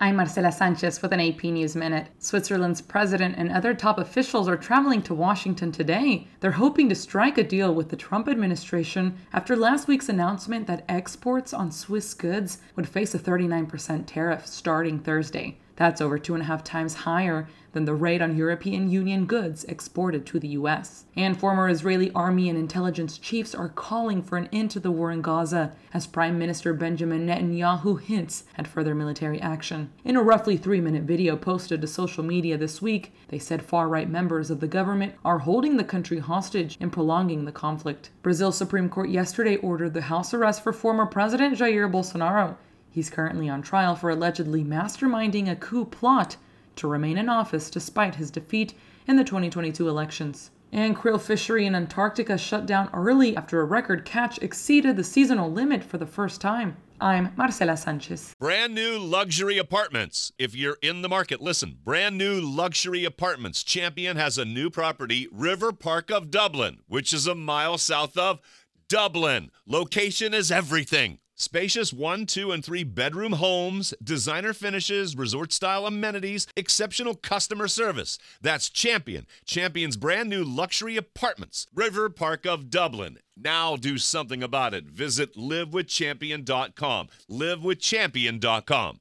I'm Marcela Sanchez with an AP News Minute. Switzerland's president and other top officials are traveling to Washington today. They're hoping to strike a deal with the Trump administration after last week's announcement that exports on Swiss goods would face a 39% tariff starting Thursday. That's over 2.5 times higher than the rate on European Union goods exported to the U.S. And former Israeli army and intelligence chiefs are calling for an end to the war in Gaza as Prime Minister Benjamin Netanyahu hints at further military action. In a roughly 3-minute video posted to social media this week, they said far-right members of the government are holding the country hostage and prolonging the conflict. Brazil's Supreme Court yesterday ordered the house arrest for former President Jair Bolsonaro. He's currently on trial for allegedly masterminding a coup plot to remain in office despite his defeat in the 2022 elections. And krill fishery in Antarctica shut down early after a record catch exceeded the seasonal limit for the first time. I'm Marcela Sanchez. Brand new luxury apartments. If you're in the market, listen. Brand new luxury apartments. Champion has a new property, River Park of Dublin, which is a mile south of Dublin. Location is everything. Spacious 1, 2, and 3 bedroom homes, designer finishes, resort-style amenities, exceptional customer service. That's Champion. Champion's brand new luxury apartments. River Park of Dublin. Now do something about it. Visit livewithchampion.com. livewithchampion.com.